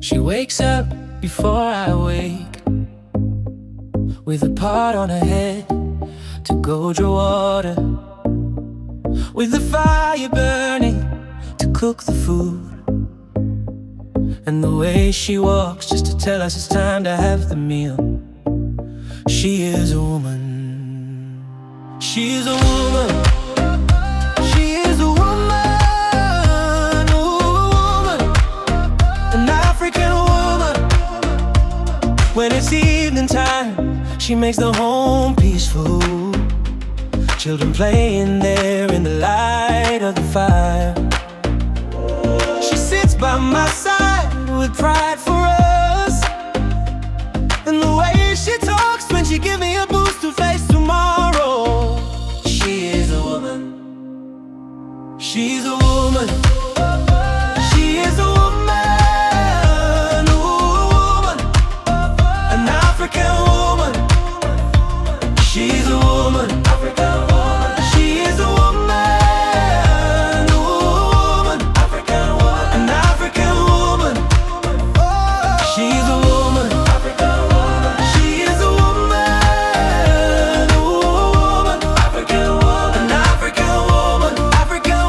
She wakes up before I wake, with a pot on her head to go draw water, with the fire burning to cook the food, and the way she walks just to tell us it's time to have the meal. She is a woman. She is a woman. She is a woman. A woman. An African woman. When it's evening time, she makes the home peaceful. Children playing there in the light of the fire. She sits by my side with pride for us, and the way she talks when she give me a boost to face tomorrow. She is a woman. She's a woman. She is a woman. A woman. An African woman. She's a woman. African woman. She is a woman. A woman. African woman. An African woman. She's a woman. African woman. She is a woman. A woman. African woman. An African woman. African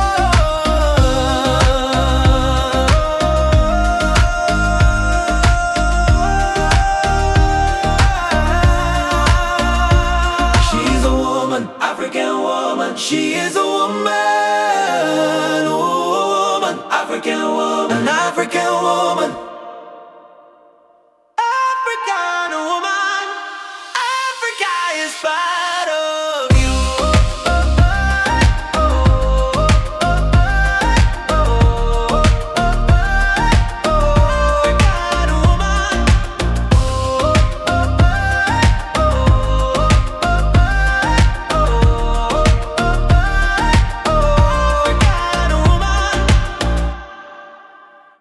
She's a woman, African woman. She is a woman, African woman, an African woman. African woman, Africa is fine.